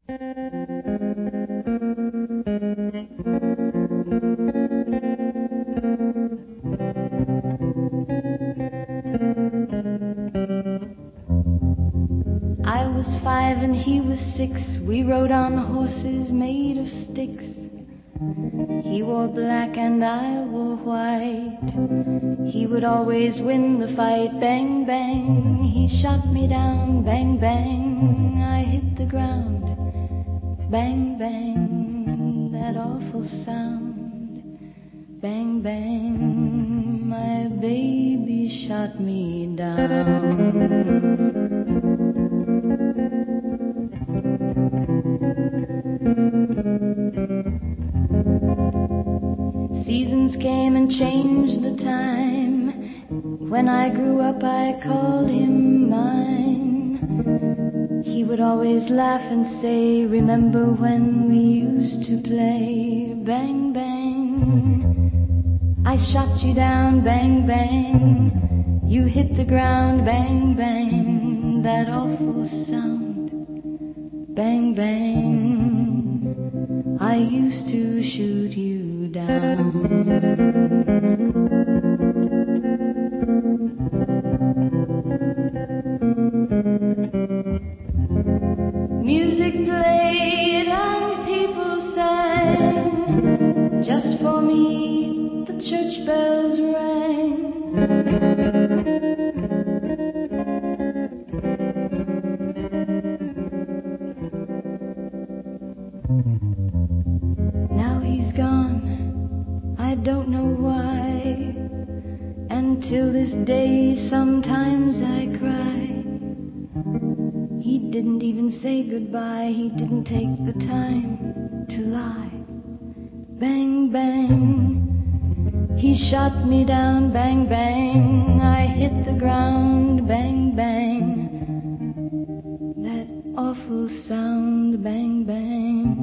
I was 5 and he was 6. We rode on horses made of sticks. He wore black and I wore white. He would always win the fight. Bang, bang, he shot me down. Bang, bang, I hit the ground. Bang, bang, that awful sound. Bang, bang, my baby shot me down. Seasons came and changed the time. When I grew up I called him mine. He would always laugh and say, remember when we used to play? Bang, bang, I shot you down. Bang, bang, you hit the ground. Bang, bang, that awful sound. Bang, bang, I used to shoot you down. Music played and people sang. Just for me the church bells rang. Now he's gone, I don't know why. And till this day sometimes I cry. He didn't even say goodbye. He didn't take the time to lie. Bang, bang, he shot me down. Bang, bang, I hit the ground. Bang, bang, that awful sound. Bang, bang,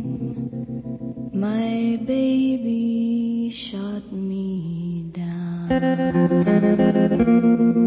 my baby shot me down.